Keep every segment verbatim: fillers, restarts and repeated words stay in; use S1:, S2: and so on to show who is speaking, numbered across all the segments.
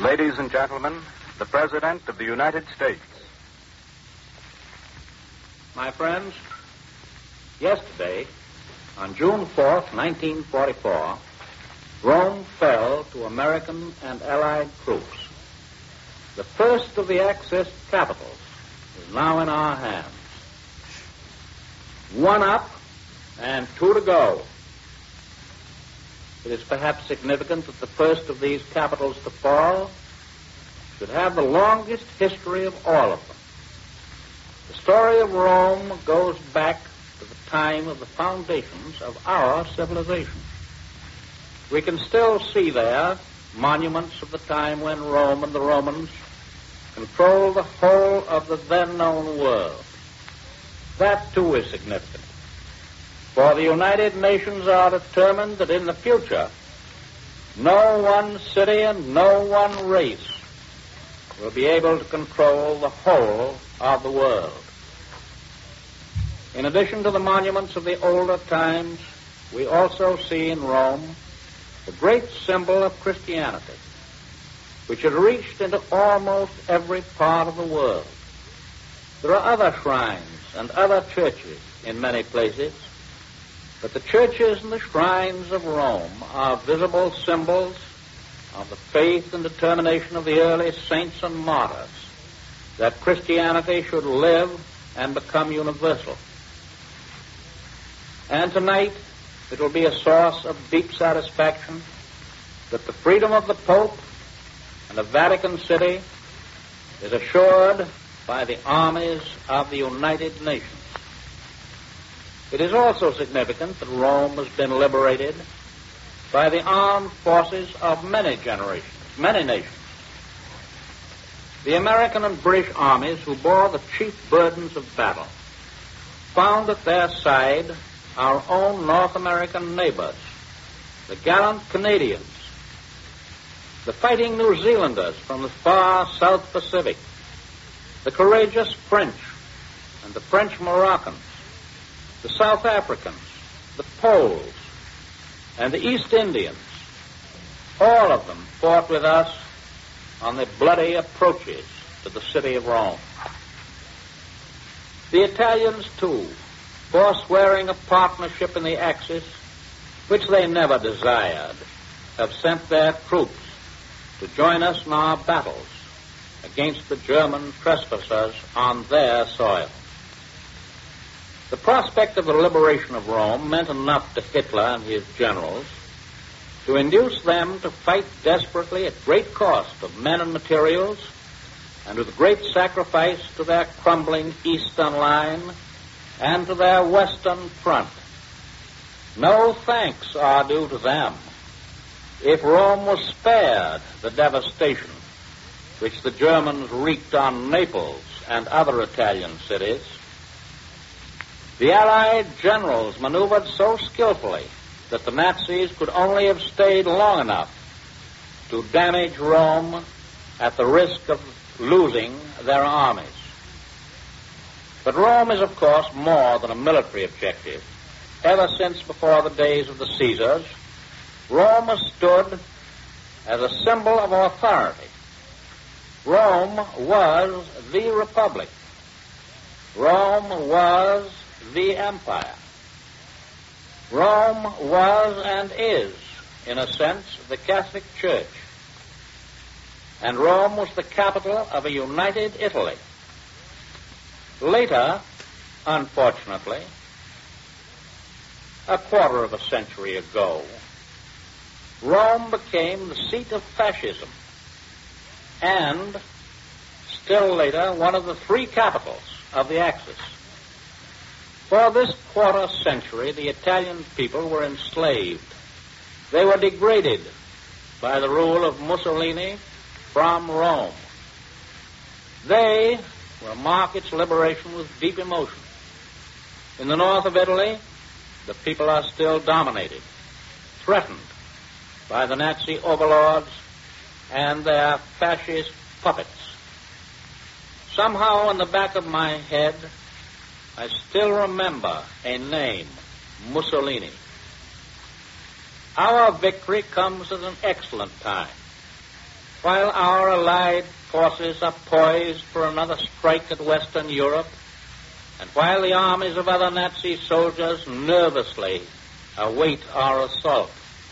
S1: Ladies and gentlemen, the President of the United States.
S2: My friends, yesterday, on June fourth, nineteen forty-four, Rome fell to American and Allied troops. The first of the Axis capitals is now in our hands. One up and two to go. It is perhaps significant that the first of these capitals to fall should have the longest history of all of them. The story of Rome goes back to the time of the foundations of our civilization. We can still see there monuments of the time when Rome and the Romans controlled the whole of the then known world. That, too, is significant. For the United Nations are determined that in the future, no one city and no one race will be able to control the whole of the world. In addition to the monuments of the older times, we also see in Rome the great symbol of Christianity, which had reached into almost every part of the world. There are other shrines and other churches in many places, but the churches and the shrines of Rome are visible symbols of the faith and determination of the early saints and martyrs that Christianity should live and become universal. And tonight, it will be a source of deep satisfaction that the freedom of the Pope and the Vatican City is assured by the armies of the United Nations. It is also significant that Rome has been liberated by the armed forces of many generations, many nations. The American and British armies who bore the chief burdens of battle found at their side our own North American neighbors, the gallant Canadians, the fighting New Zealanders from the far South Pacific, the courageous French and the French Moroccans, the South Africans, the Poles, and the East Indians. All of them fought with us on the bloody approaches to the city of Rome. The Italians, too, forswearing a partnership in the Axis, which they never desired, have sent their troops to join us in our battles against the German trespassers on their soil. The prospect of the liberation of Rome meant enough to Hitler and his generals to induce them to fight desperately at great cost of men and materials and with great sacrifice to their crumbling eastern line and to their western front. No thanks are due to them if Rome was spared the devastation which the Germans wreaked on Naples and other Italian cities. The Allied generals maneuvered so skillfully that the Nazis could only have stayed long enough to damage Rome at the risk of losing their armies. But Rome is, of course, more than a military objective. Ever since before the days of the Caesars, Rome has stood as a symbol of authority. Rome was the Republic. Rome was the empire. Rome was and is, in a sense, the Catholic Church. And Rome was the capital of a united Italy. Later, unfortunately, a quarter of a century ago, Rome became the seat of fascism and, still later, one of the three capitals of the Axis. For this quarter century, the Italian people were enslaved. They were degraded by the rule of Mussolini from Rome. They will mark its liberation with deep emotion. In the north of Italy, the people are still dominated, threatened by the Nazi overlords and their fascist puppets. Somehow in the back of my head, I still remember a name, Mussolini. Our victory comes at an excellent time. while our allied forces are poised for another strike at Western Europe, and while the armies of other Nazi soldiers nervously await our assault.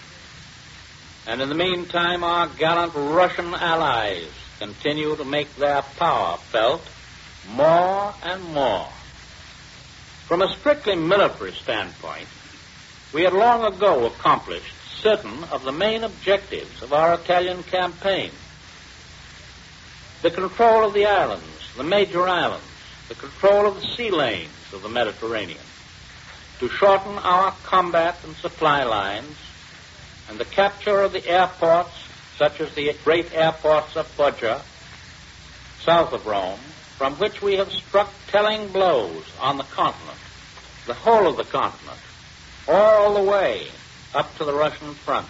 S2: And in the meantime, our gallant Russian allies continue to make their power felt more and more. From a strictly military standpoint, we had long ago accomplished certain of the main objectives of our Italian campaign. The control of the islands, the major islands, the control of the sea lanes of the Mediterranean, to shorten our combat and supply lines, and the capture of the airports, such as the great airports of Foggia, south of Rome, from which we have struck telling blows on the continent, the whole of the continent, all the way up to the Russian front.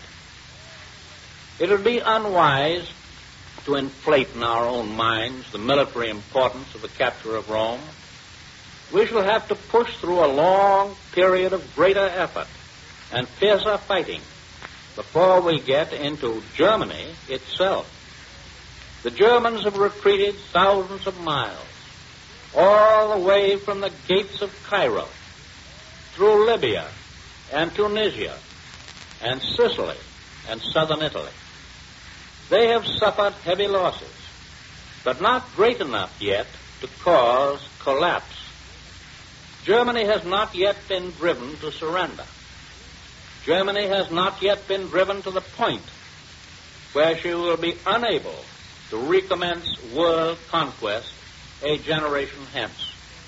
S2: It would be unwise to inflate in our own minds the military importance of the capture of Rome. We shall have to push through a long period of greater effort and fiercer fighting before we get into Germany itself. The Germans have retreated thousands of miles, all the way from the gates of Cairo, through Libya and Tunisia and Sicily and southern Italy. They have suffered heavy losses, but not great enough yet to cause collapse. Germany has not yet been driven to surrender. Germany has not yet been driven to the point where she will be unable to recommence world conquest a generation hence.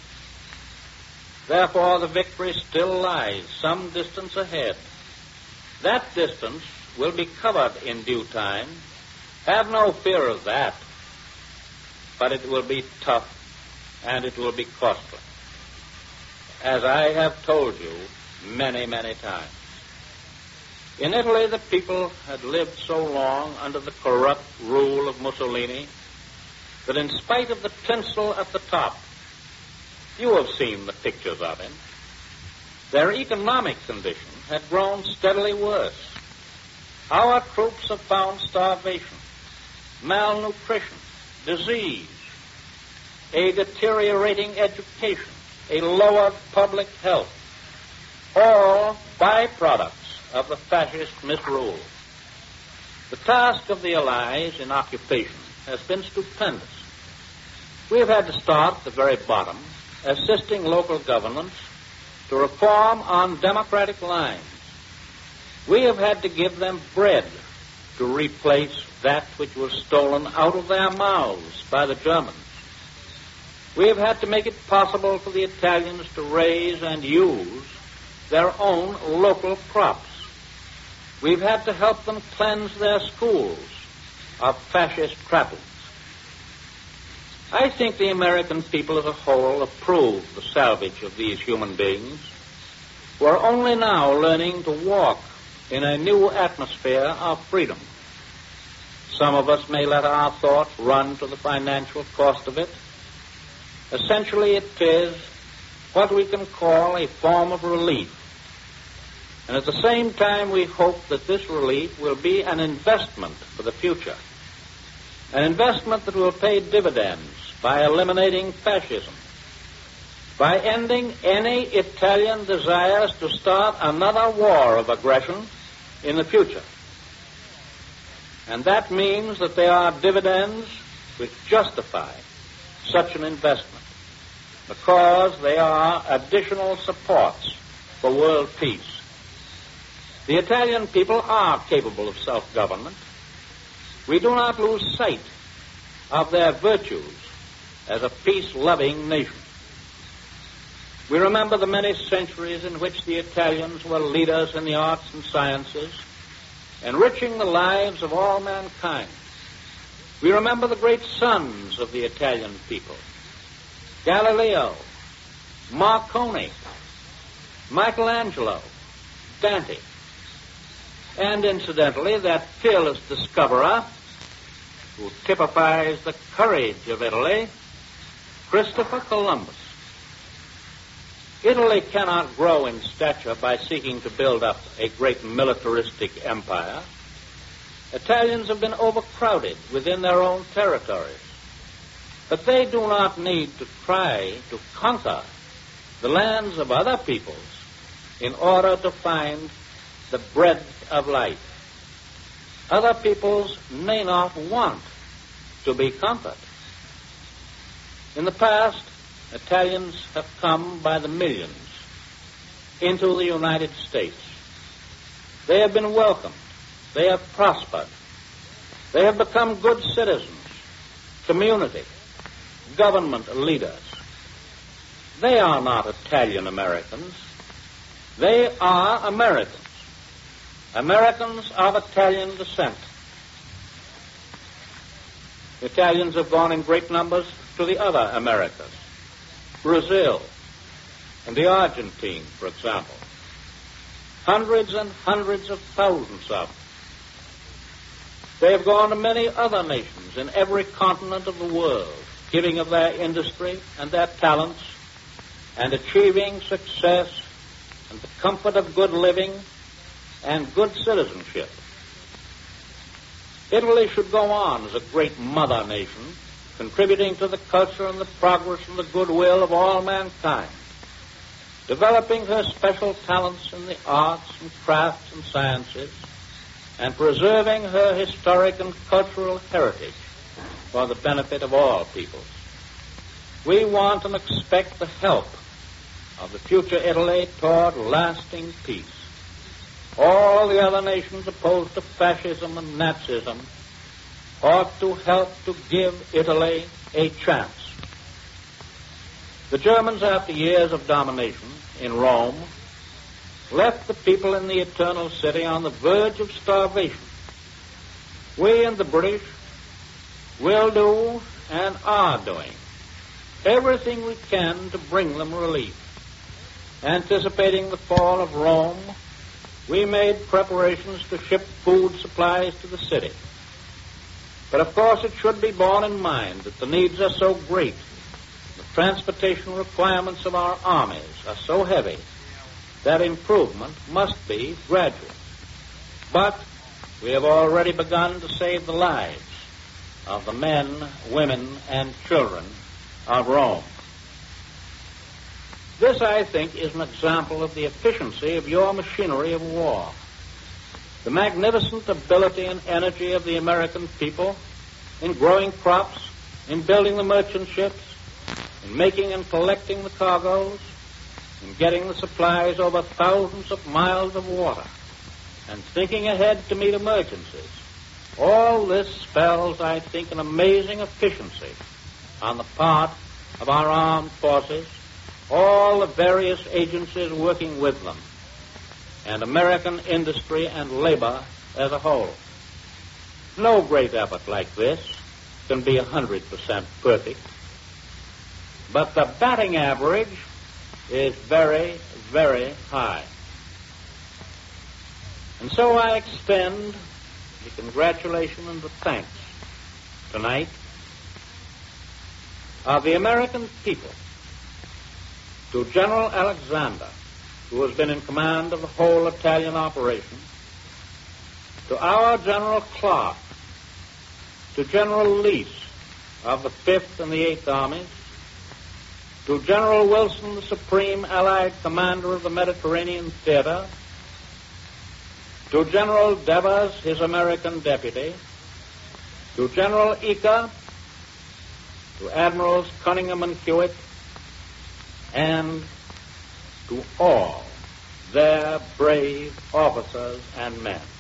S2: Therefore, the victory still lies some distance ahead. That distance will be covered in due time. Have no fear of that. But it will be tough, and it will be costly, as I have told you many, many times. In Italy, the people had lived so long under the corrupt rule of Mussolini that in spite of the tinsel at the top, you have seen the pictures of him, their economic condition had grown steadily worse. Our troops have found starvation, malnutrition, disease, a deteriorating education, a lowered public health, all byproducts of the fascist misrule. The task of the Allies in occupation has been stupendous. We have had to start at the very bottom, assisting local governments to reform on democratic lines. We have had to give them bread to replace that which was stolen out of their mouths by the Germans. We have had to make it possible for the Italians to raise and use their own local crops. We've had to help them cleanse their schools of fascist trappings. I think the American people as a whole approve the salvage of these human beings who are only now learning to walk in a new atmosphere of freedom. Some of us may let our thoughts run to the financial cost of it. Essentially, it is what we can call a form of relief. And at the same time, we hope that this relief will be an investment for the future, an investment that will pay dividends by eliminating fascism, by ending any Italian desires to start another war of aggression in the future. And that means that there are dividends which justify such an investment because they are additional supports for world peace. The Italian people are capable of self-government. We do not lose sight of their virtues as a peace-loving nation. We remember the many centuries in which the Italians were leaders in the arts and sciences, enriching the lives of all mankind. We remember the great sons of the Italian people, Galileo, Marconi, Michelangelo, Dante, and incidentally, that fearless discoverer who typifies the courage of Italy, Christopher Columbus. Italy cannot grow in stature by seeking to build up a great militaristic empire. Italians have been overcrowded within their own territories. But they do not need to try to conquer the lands of other peoples in order to find the bread of life. Other peoples may not want to be conquered. In the past, Italians have come by the millions into the United States. They have been welcomed. They have prospered. They have become good citizens, community, government leaders. They are not Italian Americans. They are Americans. Americans of Italian descent. Italians have gone in great numbers to the other Americas, Brazil and the Argentine, for example. Hundreds and hundreds of thousands of them. They have gone to many other nations in every continent of the world, giving of their industry and their talents and achieving success and the comfort of good living and good citizenship. Italy should go on as a great mother nation, contributing to the culture and the progress and the goodwill of all mankind, developing her special talents in the arts and crafts and sciences, and preserving her historic and cultural heritage for the benefit of all peoples. We want and expect the help of the future Italy toward lasting peace. All the other nations opposed to fascism and Nazism ought to help to give Italy a chance. The Germans, after years of domination in Rome, left the people in the Eternal City on the verge of starvation. We and the British will do and are doing everything we can to bring them relief. Anticipating the fall of Rome, we made preparations to ship food supplies to the city. But of course it should be borne in mind that the needs are so great, the transportation requirements of our armies are so heavy, that improvement must be gradual. But we have already begun to save the lives of the men, women, and children of Rome. This, I think, is an example of the efficiency of your machinery of war. The magnificent ability and energy of the American people in growing crops, in building the merchant ships, in making and collecting the cargoes, in getting the supplies over thousands of miles of water, and thinking ahead to meet emergencies. All this spells, I think, an amazing efficiency on the part of our armed forces, all the various agencies working with them, and American industry and labor as a whole. No great effort like this can be one hundred percent perfect, but the batting average is very, very high. And so I extend the congratulations and the thanks tonight of the American people to General Alexander, who has been in command of the whole Italian operation, to our General Clark, to General Lease of the Fifth and the Eighth Armies, to General Wilson, the Supreme Allied Commander of the Mediterranean Theater, to General Devers, his American deputy, to General Eaker, to Admirals Cunningham and Hewitt, and to all their brave officers and men.